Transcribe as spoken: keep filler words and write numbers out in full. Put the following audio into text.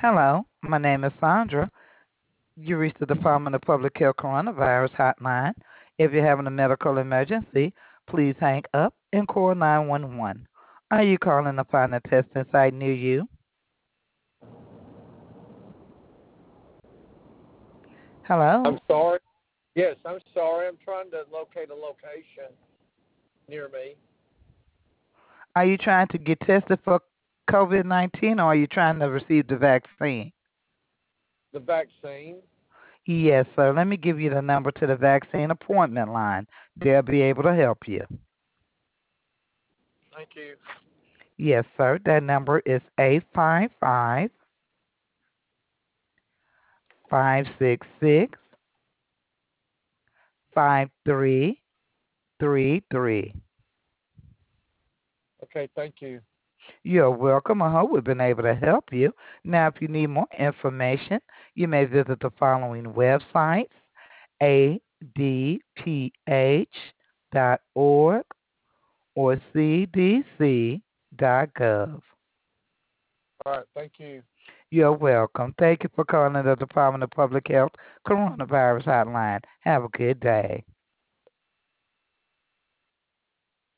Hello, my name is Sandra. You reached the Department of Public Health Coronavirus Hotline. If you're having a medical emergency, please hang up and call nine one one. Are you calling to find a testing site near you? I'm Hello, sorry. Yes, I'm sorry. I'm trying to locate a location near me. are you trying to get tested for COVID nineteen or are you trying to receive the vaccine? The vaccine. Yes, sir. Let me give you the number to the vaccine appointment line. They'll be able to help you. Thank you. Yes, sir. That number is eight five five, five six six, five three three three. Okay, thank you. You're welcome. I hope we've been able to help you. Now, if you need more information, you may visit the following websites: a d p h dot org or c d c dot gov. All right, thank you. You're welcome. Thank you for calling the Department of Public Health Coronavirus Hotline. Have a good day.